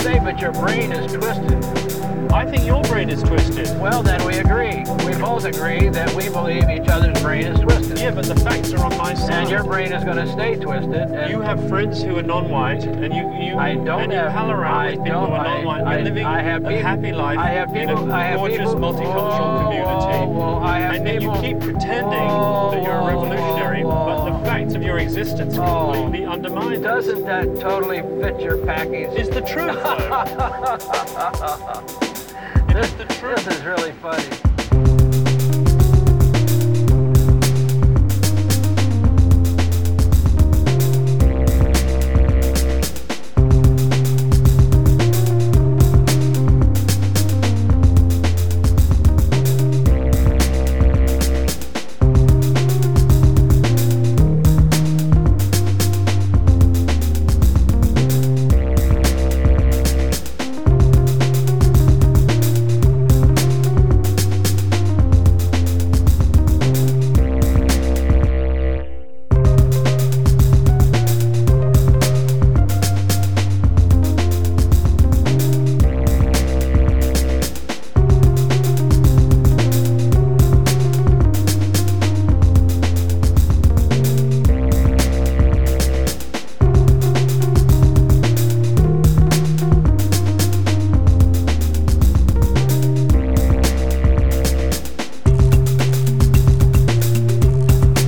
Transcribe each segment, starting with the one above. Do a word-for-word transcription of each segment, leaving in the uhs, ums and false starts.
say, but your brain is twisted. I think your brain is twisted. Well, then we agree. We both agree that we believe each other's brain is twisted. Yeah, but the facts are on my side. And your brain is going to stay twisted. And you have friends who are non-white, and you you I don't and you have, pal around I with people who are I, non-white. I, You're living I have a people, happy life I have people, in a I have gorgeous people, multicultural whoa, community, whoa, whoa, I have and then people, you keep pretending whoa, that you're a revolutionary, whoa, but the facts of your existence whoa. completely undermine. Doesn't that totally fit your package? It's the truth, though. this, It's the truth. This is really funny.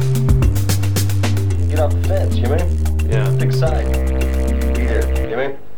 Get off the fence, you mean? Yeah. Pick a side. Either, you mean?